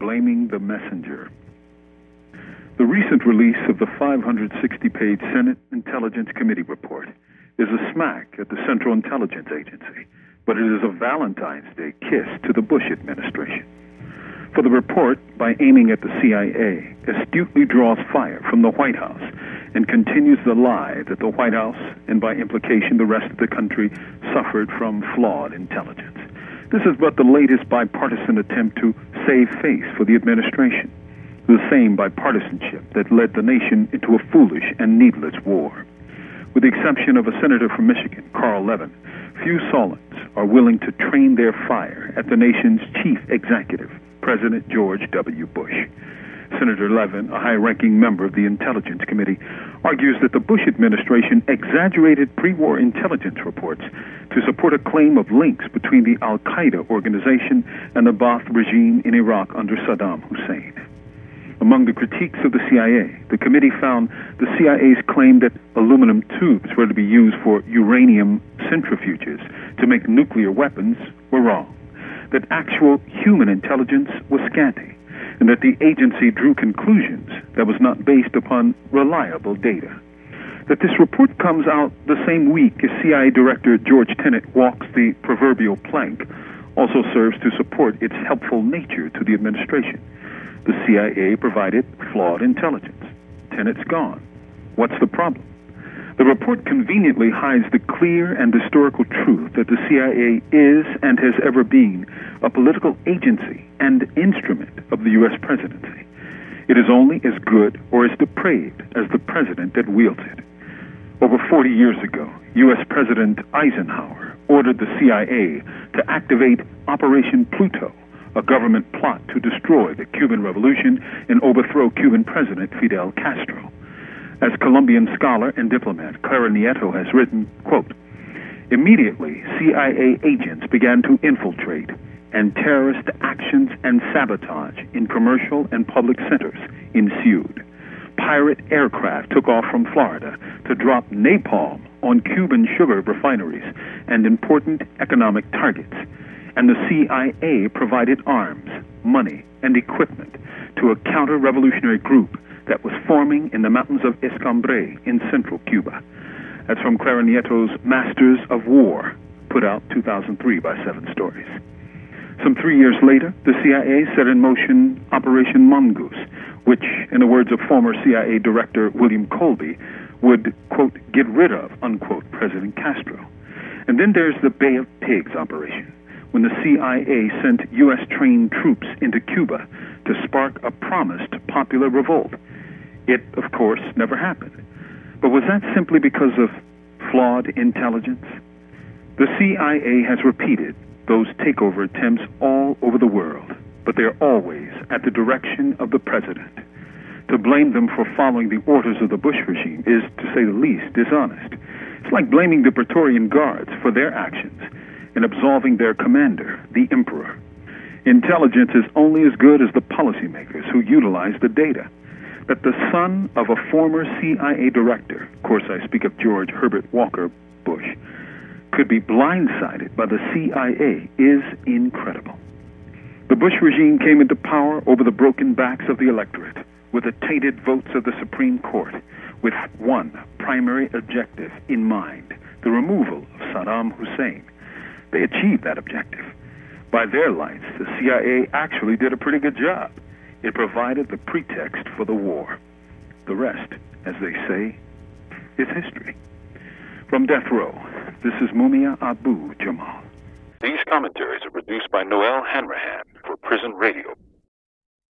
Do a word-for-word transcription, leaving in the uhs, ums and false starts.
Blaming the Messenger. The recent release of the five hundred sixty page Senate Intelligence Committee report is a smack at the Central Intelligence Agency, but it is a Valentine's Day kiss to the Bush administration. For the report, by aiming at the C I A, astutely draws fire from the White House and continues the lie that the White House, and by implication the rest of the country, suffered from flawed intelligence. This is but the latest bipartisan attempt to save face for the administration, the same bipartisanship that led the nation into a foolish and needless war. With the exception of a senator from Michigan, Carl Levin, few solids are willing to train their fire at the nation's chief executive, President George W. Bush. Senator Levin, a high-ranking member of the Intelligence Committee, argues that the Bush administration exaggerated pre-war intelligence reports to support a claim of links between the al-Qaeda organization and the Ba'ath regime in Iraq under Saddam Hussein. Among the critiques of the C I A, the committee found the C I A's claim that aluminum tubes were to be used for uranium centrifuges to make nuclear weapons were wrong, that actual human intelligence was scanty, and that the agency drew conclusions that was not based upon reliable data. That this report comes out the same week as C I A Director George Tenet walks the proverbial plank also serves to support its helpful nature to the administration. The C I A provided flawed intelligence. Tenet's gone. What's the problem? The report conveniently hides the clear and historical truth that the C I A is and has ever been a political agency and instrument of the U S presidency. It is only as good or as depraved as the president that wields it. Over forty years ago, U S President Eisenhower ordered the C I A to activate Operation Pluto, a government plot to destroy the Cuban Revolution and overthrow Cuban President Fidel Castro. As Colombian scholar and diplomat Clara Nieto has written, quote, immediately C I A agents began to infiltrate, and terrorist actions and sabotage in commercial and public centers ensued. Pirate aircraft took off from Florida to drop napalm on Cuban sugar refineries and important economic targets, and the C I A provided arms, money, and equipment to a counter-revolutionary group that was forming in the mountains of Escambray in central Cuba. That's from Clara Nieto's Masters of War, put out two thousand three by Seven Stories. Some three years later, the C I A set in motion Operation Mongoose, which, in the words of former C I A Director William Colby, would, quote, get rid of, unquote, President Castro. And then there's the Bay of Pigs operation, when the C I A sent U S-trained troops into Cuba to spark a promised popular revolt. It, of course, never happened. But was that simply because of flawed intelligence? The C I A has repeated those takeover attempts all over the world, but they're always at the direction of the president. To blame them for following the orders of the Bush regime is, to say the least, dishonest. It's like blaming the Praetorian Guards for their actions and absolving their commander, the emperor. Intelligence is only as good as the policymakers who utilize the data. That the son of a former C I A director, of course I speak of George Herbert Walker Bush, could be blindsided by the C I A is incredible. The Bush regime came into power over the broken backs of the electorate, with the tainted votes of the Supreme Court, with one primary objective in mind, the removal of Saddam Hussein. They achieved that objective. By their lights, the C I A actually did a pretty good job. It provided the pretext for the war. The rest, as they say, is history. From Death Row, this is Mumia Abu Jamal. These commentaries are produced by Noel Hanrahan for Prison Radio.